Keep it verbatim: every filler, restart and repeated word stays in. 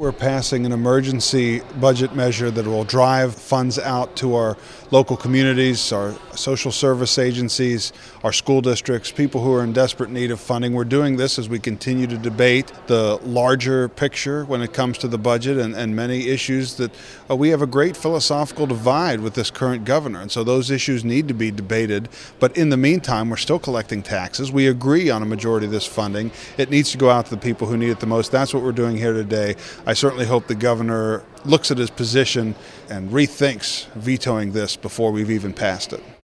We're passing an emergency budget measure that will drive funds out to our local communities, our social service agencies, our school districts, people who are in desperate need of funding. We're doing this as we continue to debate the larger picture when it comes to the budget and, and many issues that uh, we have a great philosophical divide with this current governor. And so those issues need to be debated. But in the meantime, we're still collecting taxes. We agree on a majority of this funding. It needs to go out to the people who need it the most. That's what we're doing here today. I certainly hope the governor looks at his position and rethinks vetoing this before we've even passed it.